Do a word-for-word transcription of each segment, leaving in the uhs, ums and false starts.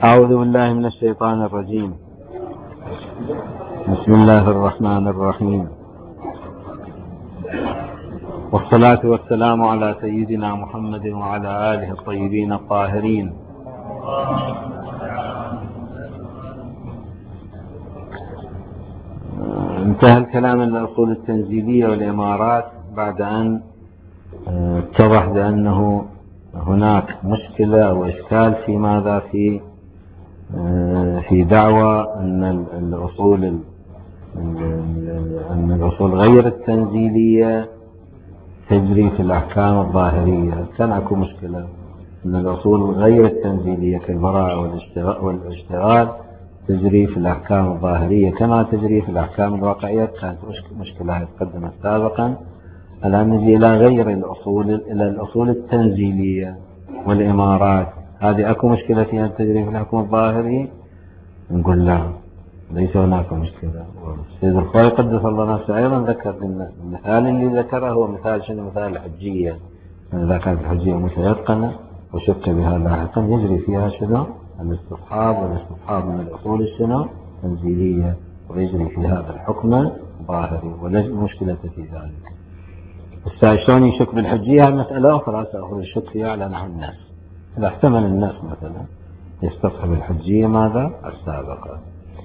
أعوذ بالله من الشيطان الرجيم. بسم الله الرحمن الرحيم، والصلاة والسلام على سيدنا محمد وعلى آله الطيبين الطاهرين. انتهى الكلام عن الأصول التنزيلية والإمارات بعد أن اتضح بأنه هناك مشكلة أو إشكال في ماذا في في دعوى أن الأصول أن الأصول غير التنزيلية تجري في الأحكام الظاهرية. كان أكو مشكلة أن الأصول غير التنزيلية كالبراءة والاشتغال تجري في الأحكام الظاهرية كما تجري في الأحكام الواقعية. كانت مشكلة تقدمت سابقا. الآن نجي إلى غير الأصول، إلى الأصول التنزيلية والإمارات. هذه أكو مشكلة فيها تجري في الحكم الظاهري؟ نقول لا، ليس هناك مشكلة. والسيد الخوي قدس الله نفسه أيضا ذكر المثال اللي ذكره هو مثال شنو؟ مثال الحجية. إذا كانت الحجية متيقنة وشك بها لاحقا يجري فيها شنو؟ الاستصحاب، والاستصحاب من الأصول الشنو؟ التنزيلية، ويجري في هذا الحكم الظاهري، ولا مشكلة في ذلك. شلون يشك بالحجية؟ مسألة أخرى سأخذ الشك فيها على نحو الناس. إذا احتمل الناس مثلا يستصحب الحجية ماذا؟ السابقة.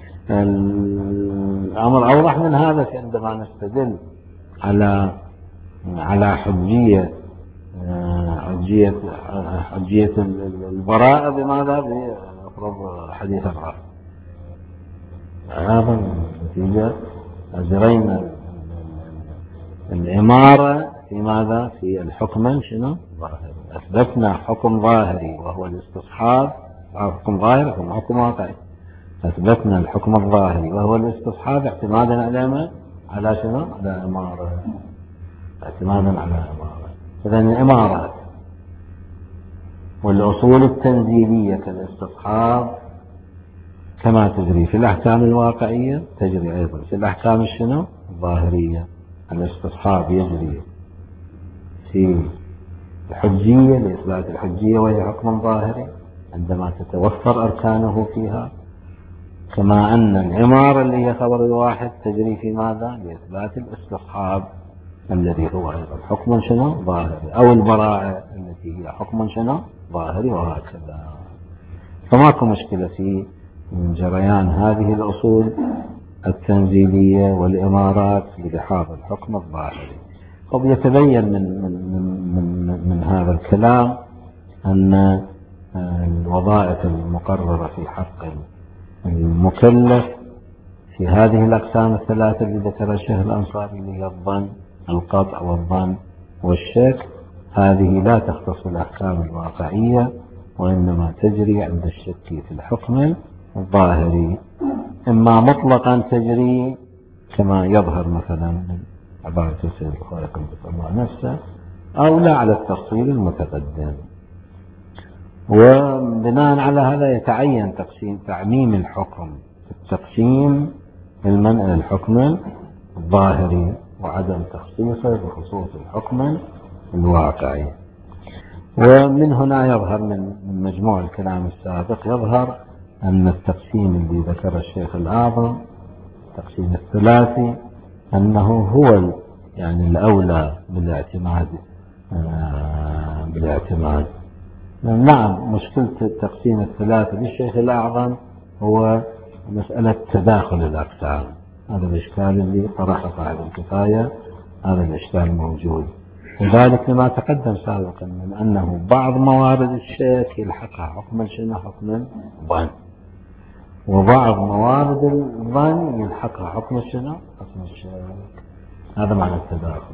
الأمر أوضح من هذا عندما نستدل على على حجية حجية حجية البراءة بماذا؟ بأفرض حديث الرأي. هذا نتيجة أجرينا الإمارة في ماذا؟ في الحكم شنو؟ ظاهري. أثبتنا حكم ظاهري وهو الاستصحاب. حكم ظاهري حكم حكم واقعي. أثبتنا الحكم الظاهري وهو الاستصحاب اعتمادا على على شنو؟ على إمارة. اعتمادا على إمارة. إذن الإمارات والأصول التنزيلية كالاستصحاب كما تجري في الأحكام الواقعية تجري أيضا في الأحكام الشنو؟ الظاهرية. الاستصحاب يجري في الحجية لإثبات الحجية وهي حكم ظاهري عندما تتوفر أركانه فيها، كما أن العمارة اللي هي خبر الواحد تجري في ماذا؟ لإثبات الاستصحاب الذي هو أيضا حكم شنو؟ ظاهري، أو البراءة التي هي حكم شنو؟ ظاهري، وهكذا. فماكو مشكلة في جريان هذه الأصول التنزيلية والإمارات للحاظ الحكم الظاهري. قد يتبين من, من, من, من, من هذا الكلام أن الوظائف المقررة في حق المكلف في هذه الأقسام الثلاثة اللي ذكرها الشيخ الأنصاري اللي هي الظن، القطع والظن والشك، هذه لا تختص الأحكام الواقعية وإنما تجري عند الشك في الحكم الظاهري، إما مطلقا تجري كما يظهر مثلا من عبارة السيد الخوي قدس الله نفسه، أو لا على التفصيل المتقدم. وبناء على هذا يتعين تقسيم تعميم الحكم، التقسيم المنع للحكم الظاهري وعدم تخصيصه بخصوص الحكم الواقعي. ومن هنا يظهر من مجموع الكلام السابق يظهر أن التقسيم اللي ذكر الشيخ الأعظم التقسيم الثلاثي أنه هو يعني الأولى بالاعتماد آه بالاعتماد نعم. مشكلة التقسيم الثلاثي للشيخ الأعظم هو مسألة تداخل الأقسام. هذا الإشكال اللي طرحه صاحب الكفاية، هذا الإشكال موجود. لذلك لما تقدم سابقا من أنه بعض موارد الشك يلحقها حكم شنو؟ حكم الظن، وبعض موارد الظن يلحقها حكم شنو؟ حكم الشك. هذا معنى التداخل.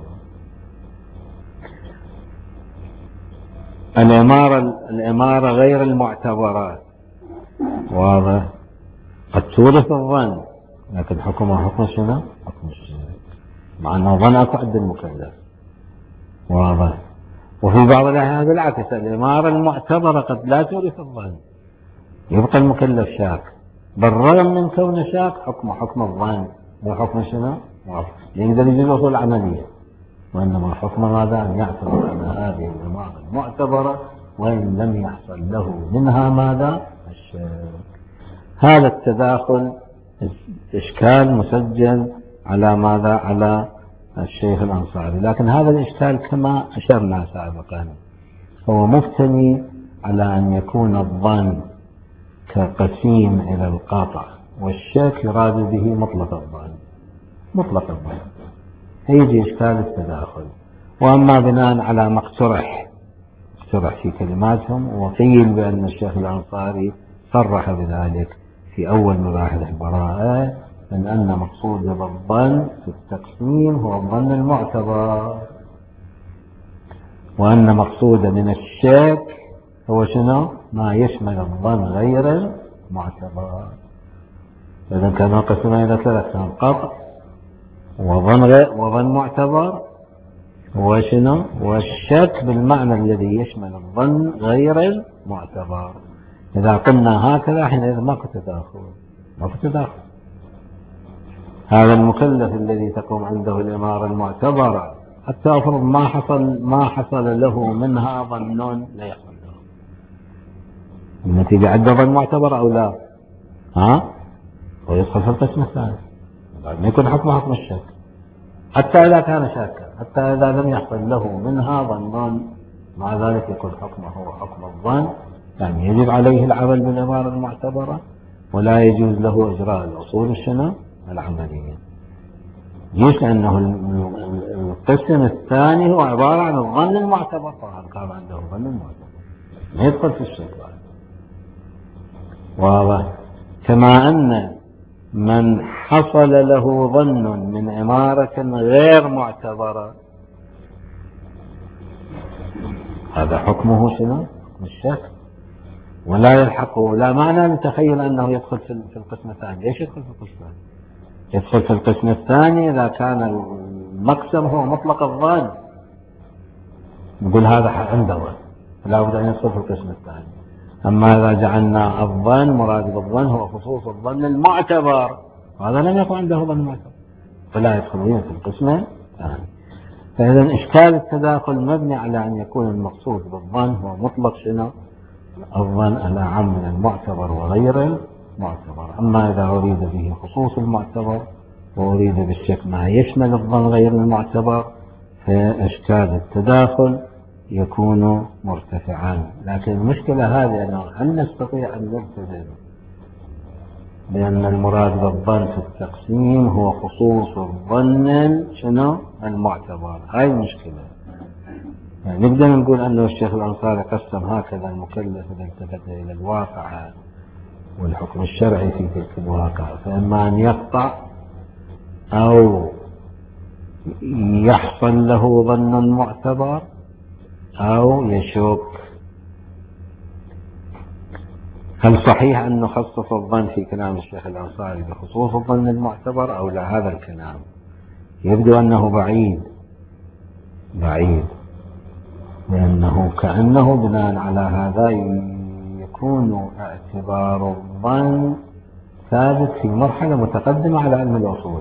الإمارة الإمارة غير المعتبرات واضح قد تورث الظن لكن حكمها حكم شنو؟ حكم الشك، مع أنه ظن أكو عند المكلف واضح. وفي بعض الأحيان بالعكس، الإمارة المعتبرة قد لا تورث الظن، يبقى المكلف شاك بالرغم من كون شاك حكم حكم الظن وحكم شنو؟ يقدر يجي الأصول العملية، وإنما حكم ماذا؟ أن يعتبر أن هذه الإمارة المعتبرة وإن لم يحصل له منها ماذا؟ الشك. هذا التداخل إشكال مسجل على ماذا؟ على الشيخ الأنصاري. لكن هذا الإشكال كما أشرنا سابقا هو مبتني على أن يكون الظن كقسيم إلى القاطع، والشك يراد به مطلق الظن، مطلق الظن، يجي إشكال التداخل. وأما بناء على ما اقترح اقترح في كلماتهم، وقيل بأن الشيخ الأنصاري صرح بذلك في أول مباحث البراءة، من أن مقصود بالظن في التقسيم هو الظن المعتبر، وأن مقصود من الشك هو شنو؟ ما يشمل الظن غير المعتبر. إذا كان قسمين إلى ثلاثة: قطع وظن غير وظن معتبر وشنو؟ والشك بالمعنى الذي يشمل الظن غير المعتبر. إذا قلنا هكذا حينئذ ماكو تداخل، ماكو تداخل. هذا المكلف الذي تقوم عنده الإمارة المعتبرة حتى أفرض ما حصل ما حصل له منها ظن لا يحصل له النتيجة عنده ظن معتبر أو لا؟ ها؟ ويدخل في القسم الثاني بعد ما يكون حكم حكم الشك، حتى إذا كان شاكا، حتى إذا لم يحصل له منها ظن مع ذلك يكون حكمه هو حكم الظن، يعني يجب عليه العمل بالإمارة المعتبرة ولا يجوز له إجراء الأصول الشنو العملية. ليش؟ لأنه القسم الثاني هو عبارة عن الظن المعتبر، طبعا كان عنده ظن المعتبر ما يدخل في الشك. واضح؟ كما أن من حصل له ظن من عمارة غير معتبرة هذا حكمه شنو؟ حكم الشك، ولا يلحقه، لا معنى نتخيل أنه يدخل في القسم الثاني. ليش يدخل في القسم الثاني؟ يدخل في القسم الثاني إذا كان المقسم هو مطلق الظن، نقول هذا عنده لا بد أن يدخل في القسم الثاني. أما إذا جعلنا الظن مراد بالظن هو خصوص الظن المعتبر، هذا لم يكن عنده ظن معتبر فلا يدخلون في القسم الثاني. فإذا إشكال التداخل مبني على أن يكون المقصود بالظن هو مطلق شنو؟ الظن الأعم من المعتبر وغير المعتبر. أما إذا أريد به خصوص المعتبر وأريد بالشك ما يشمل الظن غير المعتبر فإشكال التداخل يكون مرتفعا. لكن المشكلة هذه أنه هل نستطيع أن نلتزم بأن المراد بالظن في التقسيم هو خصوص الظن شنو المعتبر؟ هاي المشكلة. يعني نقدر نقول أنه الشيخ الأنصاري قسم هكذا المكلف إذا التفت إلى الواقع والحكم الشرعي في تلك الواقع، فإما أن يقطع أو يحصل له ظن معتبر أو يشك. هل صحيح أن نخصص الظن في كلام الشيخ الأنصاري بخصوص الظن المعتبر أو لا؟ هذا الكلام يبدو أنه بعيد بعيد، لأنه كأنه بناء على هذا يكون اعتبار الظن ثابت في مرحلة متقدمة على علم الأصول.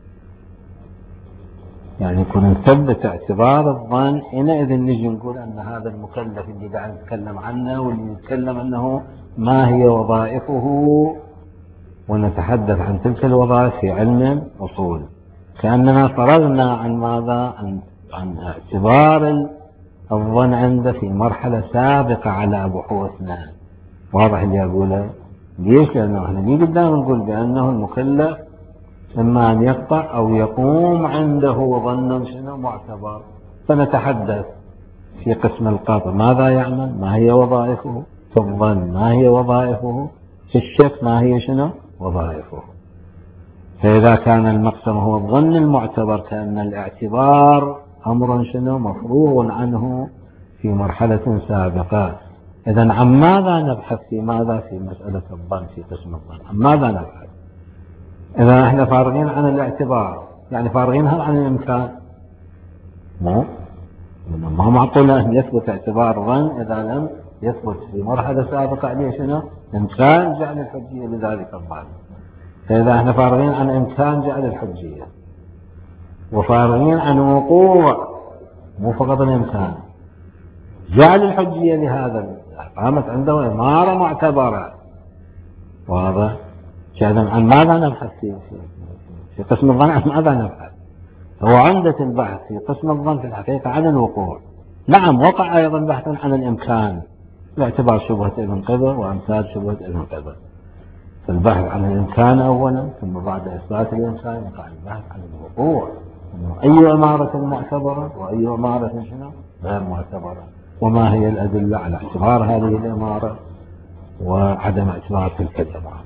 يعني يكون نثبت اعتبار الظن حينئذ نجي نقول أن هذا المكلف اللي قاعد نتكلم عنه واللي نتكلم أنه ما هي وظائفه ونتحدث عن تلك الوظائف في علم الأصول، كأننا فرغنا عن ماذا؟ عن, عن اعتبار الظن عنده في مرحلة سابقة على بحوثنا. واضح اللي أقوله؟ ليش؟ لأنه احنا دي قدام نقول بأنه المكلف إما أن يقطع أو يقوم عنده ظن شنو معتبر، فنتحدث في قسم القطع ماذا يعمل، ما هي وظائفه، في الظن ما هي وظائفه، في الشك ما هي شنو وظائفه. فإذا كان المقسم هو الظن المعتبر كأن الاعتبار أمر شنو مفروغ عنه في مرحلة سابقة. إذن عن ماذا نبحث في ماذا في مسألة الظن في قسم الظن؟ عن ماذا نبحث؟ إذا احنا فارغين عن الاعتبار يعني فارغين هل عن الإمكان؟ مو ما معقول أن يثبت اعتبار ظن إذا لم يثبت في مرحلة سابقة عليه شنو إمكان جعل الحجية لذلك الظن. فإذا احنا فارغين عن إمكان جعل الحجية وفارغين عن وقوع مو فقط الإمكان جعل الحجية لهذا قامت عنده إمارة معتبرة. واضح؟ إذا عن ماذا نبحث في, في, في قسم الظن؟ عن ماذا نبحث؟ هو عمدة البحث في قسم الظن في الحقيقة عن الوقوع. نعم وقع أيضا بحثا عن الإمكان باعتبار شبهة ابن قبر وأمثال شبهة ابن قبر. فالبحث عن الإمكان أولا، ثم بعد إثبات الإمكان يقع البحث عن الوقوع، أنه أي إمارة معتبرة وأي إمارة شنو غير معتبرة، وما هي الأدلة على اعتبار هذه الإمارة وعدم اعتبار تلك الإمارة.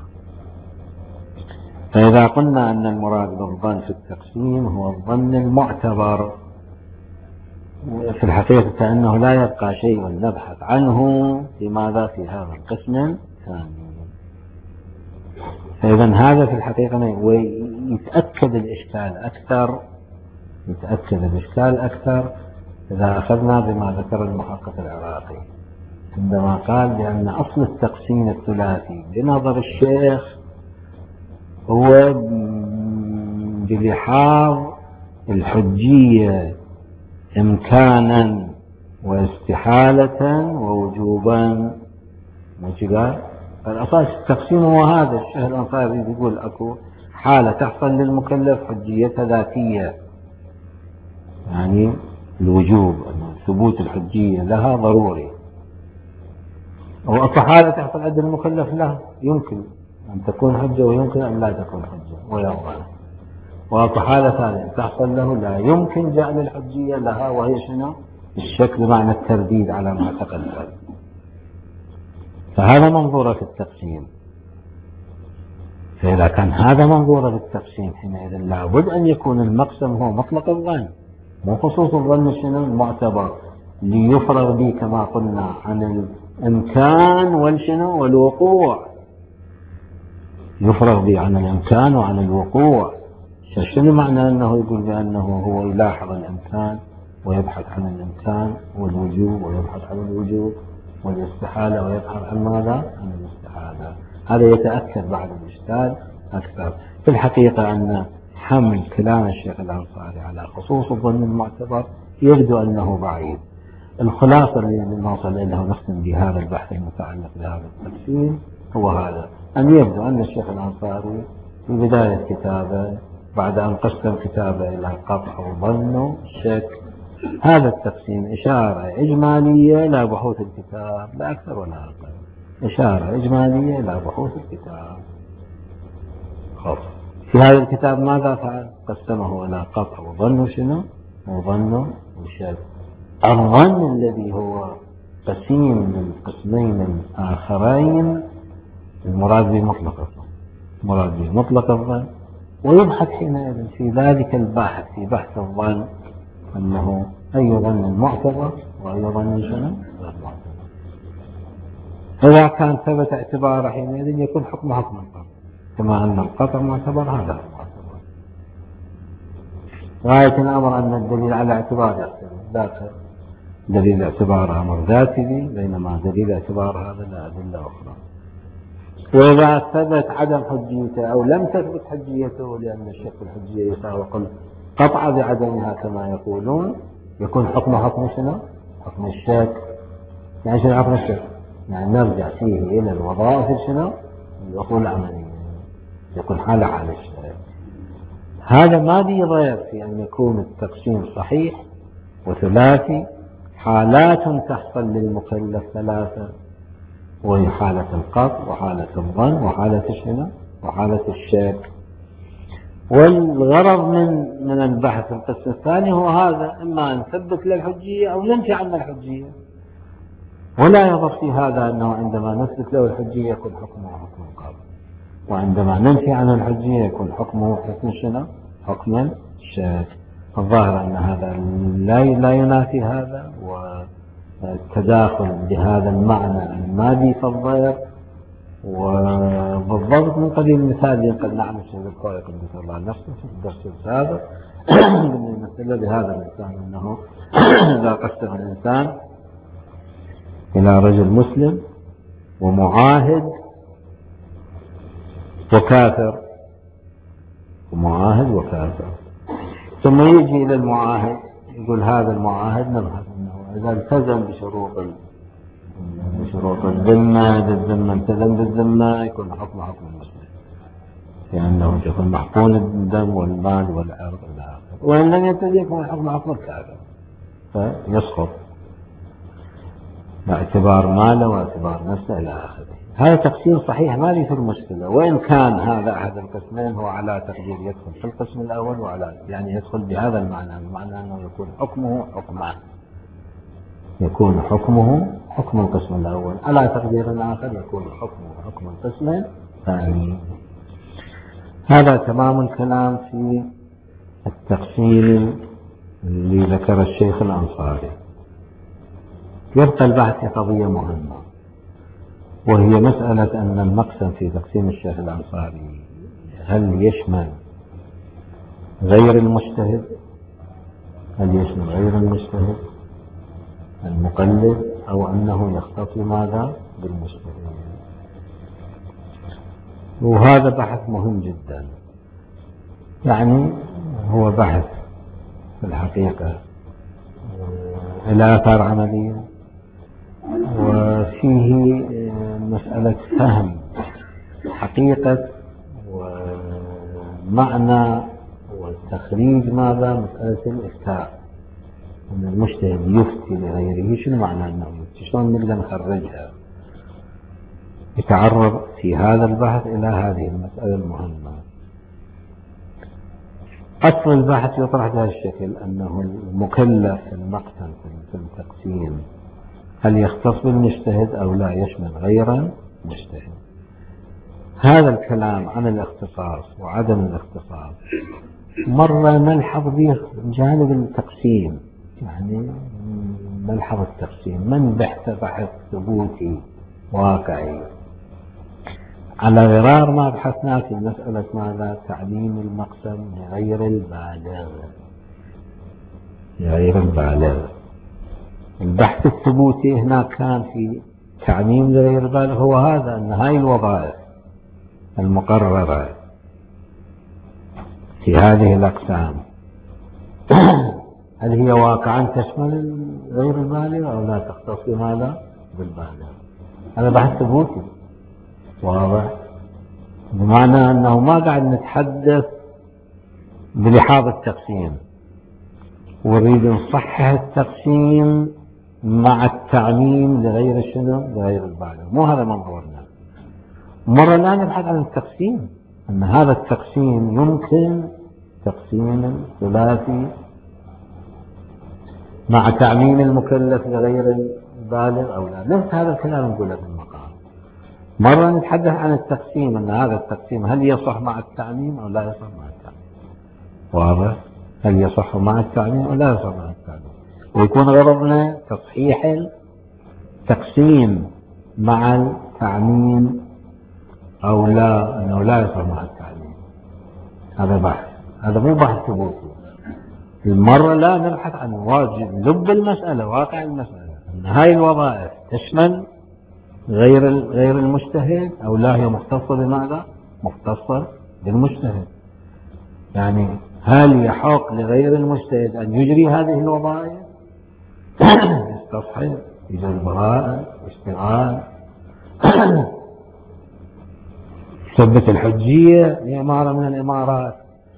فإذا قلنا أن المراد بالظن في التقسيم هو الظن المعتبر، في الحقيقة كأنه لا يبقى شيء نبحث عنه في ماذا؟ في هذا القسم الثاني. فإذا هذا في الحقيقة ويتأكد الإشكال أكثر، يتأكد الإشكال أكثر إذا أخذنا بما ذكر المحقق العراقي عندما قال بأن أصل التقسيم الثلاثي بنظر الشيخ هو بلحاظ الحجية إمكانا واستحالة ووجوبا وجبا. الأساس التقسيم هو هذا. الشيخ الأنصاري يقول أكو حالة تحصل للمكلف حجية ذاتية، يعني الوجوب، ثبوت الحجية لها ضروري، وأكو حالة تحصل عند المكلف له يمكن أن تكون حجة ويمكن أن لا تكون حجة ويرضى، وأكو حالة ثانية تحصل له لا يمكن جعل الحجية لها وهي شنو؟ الشك بمعنى الترديد على ما تقدم. فهذا منظوره في التقسيم. فإذا كان هذا منظوره في التقسيم حينئذ لابد أن يكون المقسم هو مطلق الظن، مو خصوص الظن شنو المعتبر، ليفرغ به كما قلنا عن الإمكان والشنو والوقوع، يفرغ به عن الإمكان وعن الوقوع. شنو معنى أنه يقول بأنه هو يلاحظ الإمكان ويبحث عن الإمكان والوجوب ويبحث عن الوجوب والاستحالة ويبحث عن ماذا؟ عن الاستحالة. هذا يتأكد بعد الإشكال أكثر. في الحقيقة أن حمل كلام الشيخ الأنصاري على خصوص الظن المعتبر يبدو أنه بعيد. الخلاصة الذي نوصل إليه ونختم بهذا البحث المتعلق بهذا التقسيم هو هذا، أن يبدو أن الشيخ الأنصاري في بداية كتابه بعد أن قسم كتابه إلى قطع وظن الشك، هذا التقسيم إشارة إجمالية إلى بحوث الكتاب لا أكثر ولا أقل، إشارة إجمالية إلى بحوث الكتاب. خلاص في هذا الكتاب ماذا فعل؟ قسمه إلى قطع وظن شنو؟ وظن وشك. الظن الذي هو قسيم من قسمين الآخرين المراد به مطلق الظن، المراد به مطلق الظن، ويبحث حينئذ في ذلك البحث في بحث الظن أنه أي ظن معتبر وأي ظن شنو غير معتبر. إذا كان ثبت اعتباره حينئذ يكون حكم حكم القطع، كما أن القطع معتبر هذا معتبر. غاية الأمر أن الدليل على اعتبار يختلف، ذاك دليل اعتبار أمر ذاتي بينما دليل اعتبار هذا لا أدلة أخرى. وإذا ثبت عدم حجيته أو لم تثبت حجيته، لأن الشك الحجية يساوي قطع بعدمها كما يقولون، يكون حكم حكم شنو؟ حكم الشك. يعني شنو حكم الشك؟ يعني نرجع فيه إلى الوظائف شنو؟ الأصول العملية، يكون حالة على الشك. هذا ما بيضير في أن يكون التقسيم صحيح وثلاثي. حالات تحصل للمكلف ثلاثة، وهي حالة القطع وحالة الظن وحالة شنو؟ وحالة الشك. والغرض من من البحث القسم الثاني هو هذا، إما أن نثبت له الحجية أو ننفي عنه الحجية. ولا يضر في هذا أنه عندما نثبت له الحجية يكون حكمه حكم القاضي، وعندما ننفي عنه الحجية يكون حكمه حكم شنو؟ حكم الشك. الظاهر أن هذا لا لا ينافي هذا، والتداخل بهذا المعنى المادي في الظاهر. وبالضبط من قبيل المثال ينقل نعم الشيخ القائي قدس الله نفسه في الدرس السابق المثل بهذا الإنسان أنه إذا قسم الإنسان إلى رجل مسلم ومعاهد وكافر، ومعاهد وكافر، ثم يجي إلى المعاهد يقول هذا المعاهد نبحث أنه إذا التزم بشروط بشروط الذمة، بالذمة التزم بالذمة، يكون حكم حكم المسلم. لأنه يكون محقون الدم والمال والعرض إلى آخره، وإن لم ينتهي يكون الحكم حكم الكافر فيسقط باعتبار ماله واعتبار نفسه إلى آخره. هذا تقسيم صحيح ما لي في المشكلة، وإن كان هذا أحد القسمين هو على تقدير يدخل في القسم الأول، وعلى يعني يدخل بهذا المعنى، بمعنى أنه يكون حكمه حكمان، يكون حكمه حكم القسم الأول، على تقدير آخر يكون حكمه حكم القسم الثاني. هذا تمام الكلام في التقسيم اللي ذكر الشيخ الأنصاري. يبقى البحث في قضية مهمة، وهي مسألة أن المقسم في تقسيم الشيخ الأنصاري هل يشمل غير المجتهد، هل يشمل غير المجتهد المقلد، أو أنه يختص ماذا بالمجتهد. وهذا بحث مهم جدا، يعني هو بحث في الحقيقة له آثار عملية، وفيه مسألة فهم حقيقة ومعنى وتخريج ماذا مسألة الإفتاء، أن المجتهد يفتي لغيره، شنو معنى أنه يفتي، شلون نقدر نخرجها. يتعرض في هذا البحث إلى هذه المسألة المهمة. أصل البحث يطرح بهذا الشكل، أنه المكلف في المقسم في التقسيم هل يختص بالمجتهد أو لا يشمل غير مجتهد. هذا الكلام عن الاختصاص وعدم الاختصاص مرة نلحظ به جانب التقسيم، يعني نلحظ التقسيم من بحث بحث ثبوتي واقعي، على غرار ما بحثنا في مسألة ماذا تعميم المقسم لغير البالغ. لغير البالغ البحث الثبوتي هنا كان في تعميم لغير البالغ، هو هذا أن هاي الوظائف المقررة في هذه الأقسام هل هي واقعا تشمل غير البالغ أو لا تختص بماذا بالبالغ. هذا بحث ثبوتي واضح، بمعنى أنه ما قاعد نتحدث بلحاظ التقسيم ونريد نصحح التقسيم مع التعميم لغير شنو لغير البالغ، مو هذا منظورنا. مرة لا نبحث عن التقسيم، أن هذا التقسيم يمكن تقسيم ثلاثي مع تعميم المكلف لغير البالغ أو لا. نفس هذا الكلام نقوله في المقام. مرة نتحدث عن التقسيم، أن هذا التقسيم هل يصح مع التعميم أو لا يصح مع التعميم. واضح؟ هل يصح مع التعميم أو لا يصح مع التعميم، ويكون غرضنا تصحيح التقسيم مع التعميم أو لا، أنه لا يصح مع التعميم. هذا بحث، هذا مو بحث ثبوتي. المرة لا نبحث عن واجب لب المسألة، واقع المسألة، أن هاي الوظائف تشمل غير غير المجتهد أو لا هي مختصة بماذا؟ مختصة بالمجتهد. يعني هل يحق لغير المجتهد أن يجري هذه الوظائف؟ يستصحب، يجري البراءة، اشتغال، ثبت الحجية لإمارة من الإمارات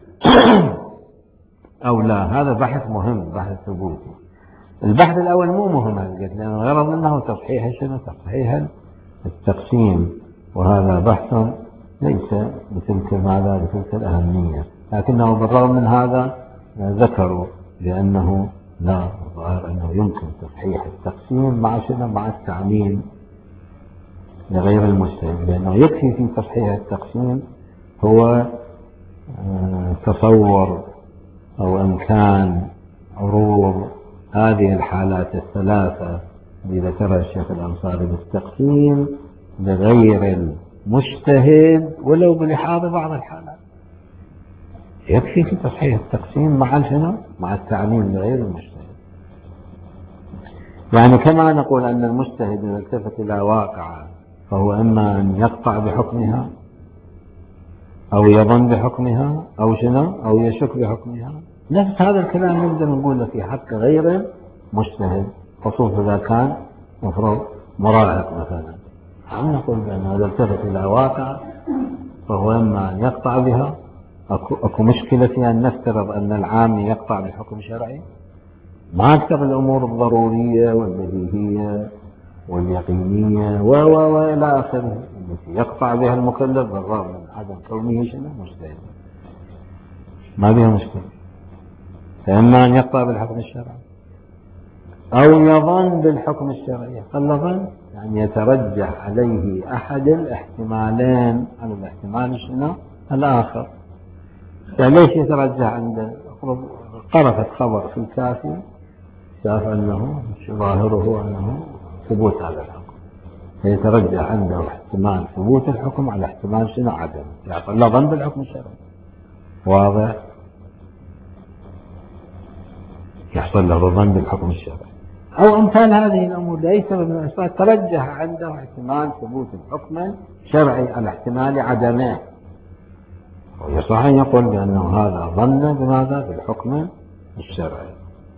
أو لا. هذا بحث مهم، بحث ثبوتي. البحث الأول مو مهم، لأن الغرض منه تصحيح شنو؟ تصحيح التقسيم، وهذا بحث ليس بتلك ماذا بتلك الأهمية، لكنه بالرغم من هذا ذكروا بأنه لا، الظاهر أنه يمكن تصحيح التقسيم مع شنو؟ مع التعميم لغير المجتهد، لأنه يكفي في تصحيح التقسيم هو تصور أو إمكان عروض هذه الحالات الثلاثة اللي ذكرها الشيخ الأنصاري بالتقسيم لغير المجتهد ولو بلحاظ بعض الحالات. يكفي في تصحيح التقسيم مع شنو؟ مع التعميم لغير المجتهد. يعني كما نقول أن المجتهد إذا التفت إلى واقعة فهو إما أن يقطع بحكمها أو يظن بحكمها أو شنو أو يشك بحكمها. نفس هذا الكلام نقدر نقوله في حق غير مجتهد، خصوصا إذا كان مفروض مراهق مثلا. عم نقول بأن إذا التفت إلى واقع فهو إما أن يقطع بها، أكو, أكو مشكلة في أن نفترض أن العام يقطع بالحكم الشرعي، ما أكثر الأمور الضرورية والبديهية واليقينية و و وإلى آخره التي يقطع بها المكلف بالرغم من عدم كونه شنو مجتهد، ما بها مشكلة. فإما أن يقطع بالحكم الشرعي أو يظن بالحكم الشرعي. فالظن يعني يترجح عليه أحد الاحتمالين على الاحتمال شنو الآخر. يعني ليش يترجح عنده؟ قرأت خبر في الكافي شاف أنه ظاهره أنه ثبوت هذا الحكم، فيترجح عنده احتمال ثبوت الحكم على احتمال شنو عدم، يحصل له ظن بالحكم الشرعي. واضح؟ يحصل له ظن بالحكم الشرعي أو أمثال هذه الأمور لأي سبب من الأسباب ترجح عنده احتمال ثبوت الحكم الشرعي على احتمال عدمه، ويصح أن يقول بأنه هذا ظن بماذا؟ بالحكم الشرعي.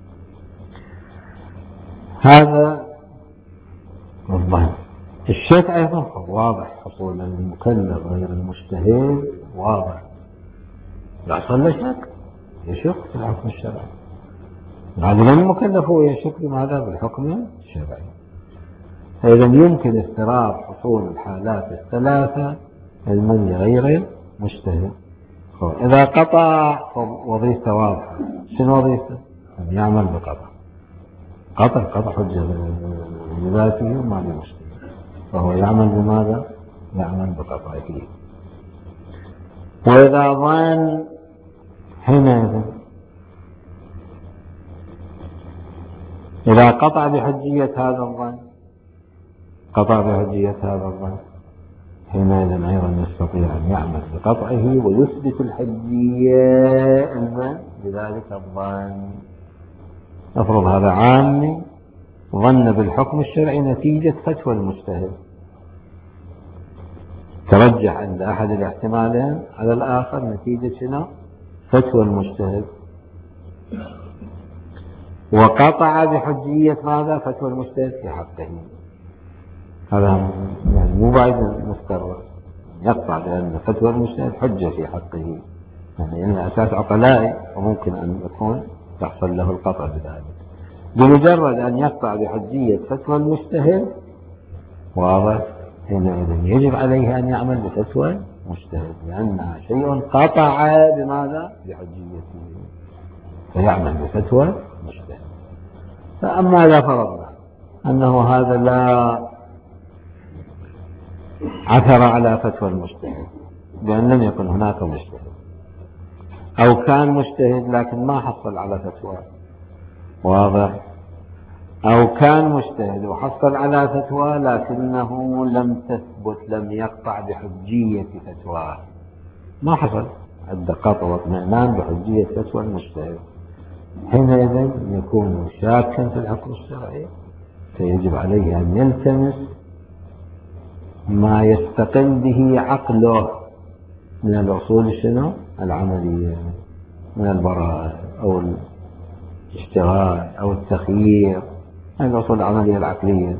هذا الظن. الشك أيضا واضح، حصول المكلف غير المجتهد واضح، يحصل له شك، يشك في الحكم الشرعي. غالبا المكلف هو يشك بماذا؟ بالحكم الشرعي. فإذا يمكن افتراض حصول الحالات الثلاثة المن غير مجتهد. إذا قطع وظيفة واضحة، شنو وظيفة؟ أن يعمل بقطع. قطع قطع حجة بذاته ما بمشكلة، فهو يعمل بماذا؟ يعمل بقطعه. وإذا ظن حينئذ إذا قطع بحجية هذا الظن، قطع بحجية هذا الظن حينئذ أيضا يستطيع أن يعمل بقطعه ويثبت الحجية بذلك الظن. أفرض هذا عامي ظن بالحكم الشرعي نتيجة فتوى المجتهد، ترجح عند أحد الاحتمالين على الآخر نتيجة شنو؟ فتوى المجتهد، وقطع بحجية ماذا؟ فتوى المجتهد في حقه. هذا يعني مو بعيد مستقر يقطع بأن فتوى المجتهد حجة في حقه، يعني إنه أساس عقلائي وممكن أن يكون يحصل له القطع بذلك. بمجرد أن يقطع بحجية فتوى المجتهد واضح، حينئذ يجب عليه أن يعمل بفتوى المجتهد لأنها شيء قطع بماذا؟ بحجيته، فيعمل بفتوى المجتهد. فأما إذا فرضنا أنه هذا لا عثر على فتوى المجتهد بأن لم يكن هناك مجتهد، أو كان مجتهد لكن ما حصل على فتوى واضح، أو كان مجتهد وحصل على فتوى لكنه لم تثبت، لم يقطع بحجية فتوى، ما حصل عند قطع واطمئنان بحجية فتوى المجتهد، حينئذ يكون شاكا في الحكم الشرعي، فيجب عليه أن يلتمس ما يستقل به عقله من الأصول شنو؟ العملية، من البراءة أو الاشتغال أو التخيير، هذه الأصول العملية العقلية.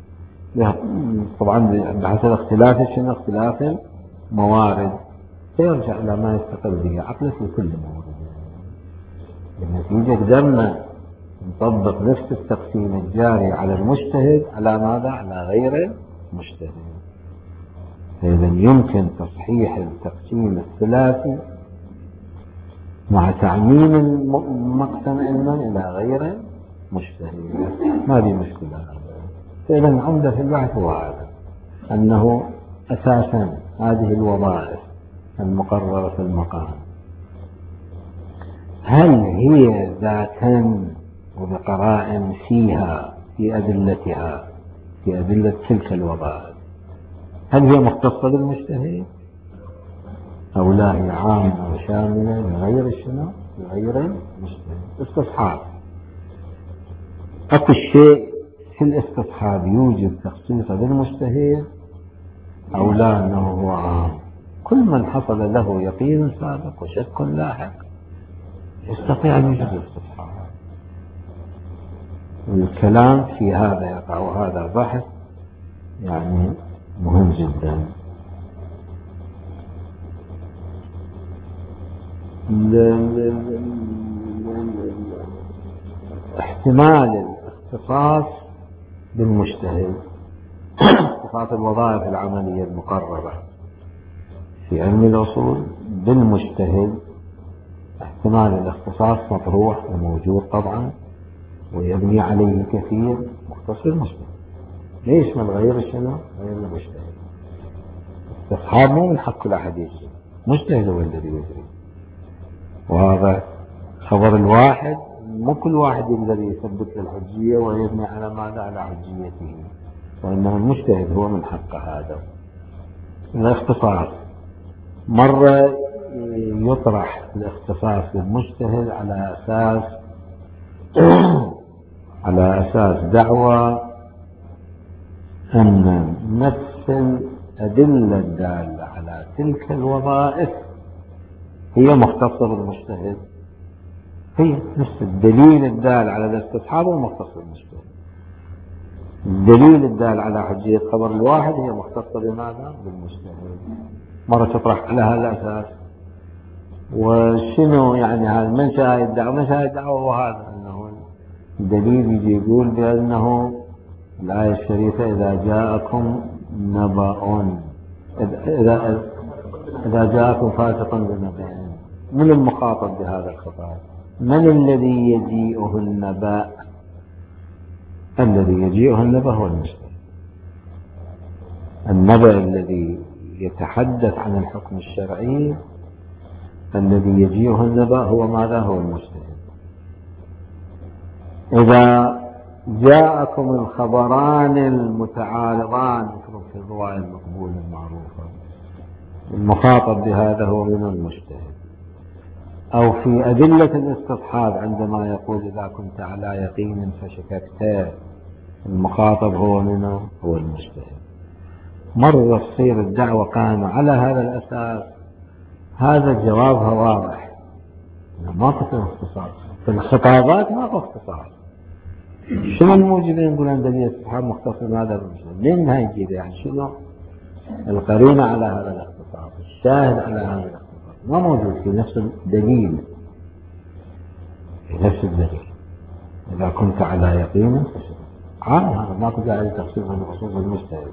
طبعا بحسب اختلاف شنو؟ اختلاف الموارد، فيرجع إلى ما يستقل به عقله في كل مورد. بالنتيجة قدرنا نطبق نفس التقسيم الجاري على المجتهد على ماذا؟ على غير المجتهد. فإذا يمكن تصحيح التقسيم الثلاثي مع تعميم المقسم علما إلى غير مجتهد، ما في مشكلة. فإذا عمدة في البحث هو هذا، أنه أساسا هذه الوظائف المقررة في المقام هل هي ذاتا وبقرائن فيها في أدلتها، في أدلة تلك الوظائف، هل هي مختصة بالمجتهد أو لا هي عامة وشاملة لغير شنو؟ لغير المجتهد. استصحاب، أكو الشيء في الاستصحاب يوجد تخصيصه بالمجتهد أو لا أنه هو عام. كل من حصل له يقين سابق وشك لاحق يستطيع أن يوجد الاستصحاب. الكلام في هذا يقع، وهذا بحث يعني مهم جدا. احتمال الاختصاص بالمجتهد، اختصاص الوظائف العملية المقررة في علم الأصول بالمجتهد، احتمال الاختصاص مطروح وموجود طبعا، ويبني عليه كثير مختص المجتهد. ليش من غير شنو؟ غير المجتهد. استصحاب مو من حق الأحد يجري، مجتهد هو الذي يجري. وهذا خبر الواحد، مو كل واحد يقدر يثبت الحجية ويبني على ماذا؟ على حجيته، وإنه المجتهد هو من حق هذا الاختصاص. مرة يطرح الاختصاص بالمجتهد على أساس على أساس دعوى أن نفس الأدلة الدالة على تلك الوظائف هي مختصة بالمجتهد، هي نفس الدليل الدال على الاستصحاب هو مختص بالمجتهد. الدليل الدال على حجية خبر الواحد هي مختصة بماذا؟ بالمجتهد. مرة تطرح على هذا الأساس. وشنو يعني هذا؟ من شاهد الدعوة؟ من شاهد الدعوة هو هذا، أنه الدليل يجي يقول بأنه الآية الشريفة إذا جاءكم نبأ، إذا إذا جاءكم فاسق بنبأ، من المخاطب بهذا الخطاب؟ من الذي يجيئه النبأ؟ الذي يجيئه النبأ هو المجتهد. النبأ الذي يتحدث عن الحكم الشرعي الذي يجيئه النبأ هو ماذا؟ هو المجتهد. إذا جاءكم الخبران المتعارضان في الرواية المقبولة المعروفة، المخاطب بهذا هو من المجتهد. أو في أدلة الاستصحاب عندما يقول إذا كنت على يقين فشككت، المخاطب هو منه؟ هو المجتهد. مرة تصير الدعوة قائمة على هذا الأساس، هذا جوابها واضح، ما في اختصاص في الخطابات، ما في اختصاص. شنو الموجبين يقول أن دليل الاستصحاب مختص بهذا المجتهد؟ منين هاي يجي يعني؟ شنو القرينة على هذا الاختصاص؟ الشاهد على هذا الاختصاص ما موجود في نفس الدليل، في نفس الدليل. إذا كنت على يقين عام، هذا ما كنت داعي تخصيص بخصوص المجتهد،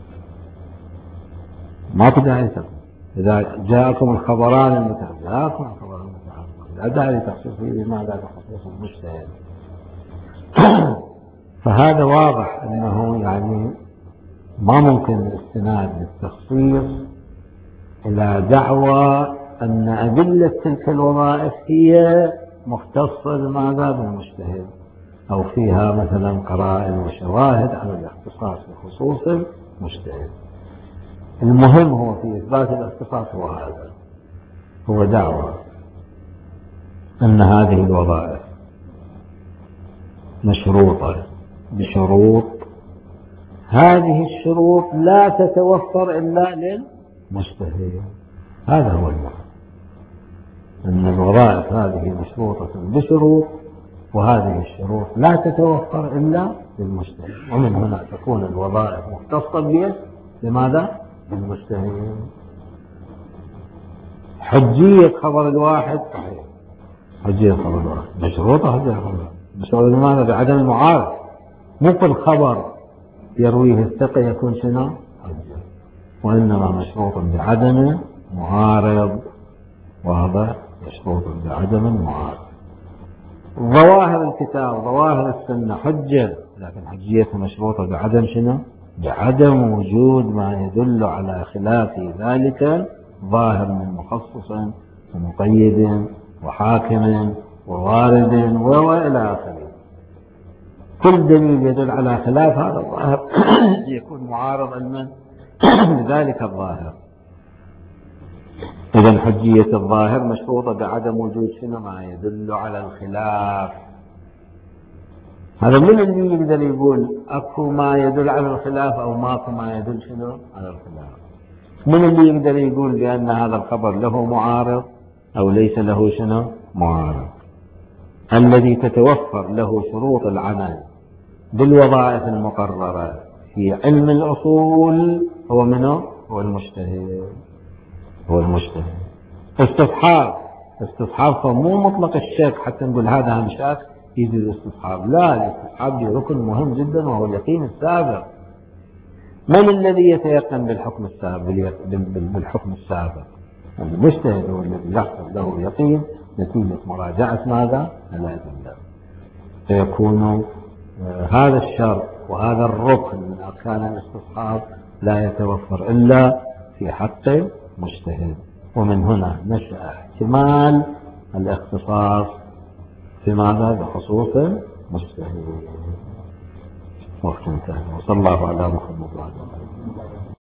ما كنت داعي تخصيص. إذا جاءكم الخبران المتعارضان، جاءكم الخبران المتعارضان، لا داعي تخصيص فيه بماذا؟ بخصوص المجتهد. فهذا واضح أنه يعني ما ممكن الاستناد للتخصيص إلى دعوى أن أدلة تلك الوظائف هي مختصة بماذا؟ بالمجتهد، أو فيها مثلا قرائن وشواهد على الاختصاص بخصوص المجتهد. المهم هو في إثبات الاختصاص هو هذا، هو دعوى أن هذه الوظائف مشروطة بشروط، هذه الشروط لا تتوفر إلا للمجتهد. هذا هو المعنى، أن الوظائف هذه مشروطة بشروط، وهذه الشروط لا تتوفر إلا للمجتهد، ومن هنا تكون الوظائف مختصة به لماذا؟ بالمجتهد. حجية خبر الواحد صحيح، حجية خبر الواحد مشروطة، حجية خبر الواحد مشروطة لماذا؟ بعدم المعارض. مو كل خبر يرويه الثقة يكون شنو؟ حجة، وإنما مشروط بعدم معارض، وهذا مشروط بعدم المعارض. ظواهر الكتاب ظواهر السنة حجة، لكن حجيتها مشروطة بعدم شنو؟ بعدم وجود ما يدل على خلاف ذلك ظاهر من مخصص ومقيد وحاكم ووارد وإلى آخره. كل دليل يدل على خلاف هذا الظاهر يكون معارضا من لذلك الظاهر. إذن حجية الظاهر مشروطة بعدم وجود شنو؟ ما يدل على الخلاف. هذا من اللي يقدر يقول أكو ما يدل على الخلاف أو ماكو ما يدل شنو؟ على الخلاف. من اللي يقدر يقول بأن هذا الخبر له معارض أو ليس له شنو؟ معارض. الذي تتوفر له شروط العمل بالوظائف المقررة في علم الأصول هو منه؟ هو المجتهد، هو المجتهد. استصحاب استصحاب مو مطلق الشك حتى نقول هذا هم شاك يجي الاستصحاب، لا، الاستصحاب ركن مهم جدا وهو اليقين السابق. من الذي يتيقن بالحكم السابق؟ بالحكم السابق المجتهد هو الذي يحصل له يقين نتيجة مراجعة ماذا؟ الأدلة. فيكون هذا الشرط وهذا الركن من أركان الاستصحاب لا يتوفر إلا في حق المجتهد، ومن هنا نشأ احتمال الاختصاص في ماذا؟ بخصوص المجتهد. وقت انتهى، وصلى الله على محمد وعلى آله.